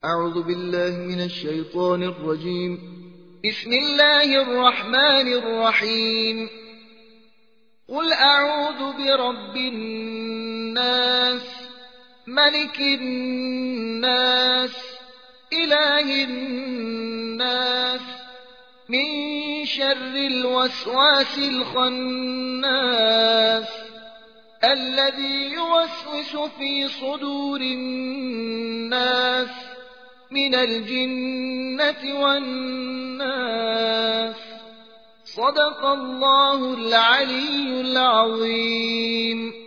أعوذ بالله من الشيطان الرجيم. بسم الله الرحمن الرحيم. قل أعوذ برب الناس، ملك الناس، إله الناس، من شر الوسواس الخناس الذي يوسوس في صدور الناس من الجنة والناس. صدق الله العلي العظيم.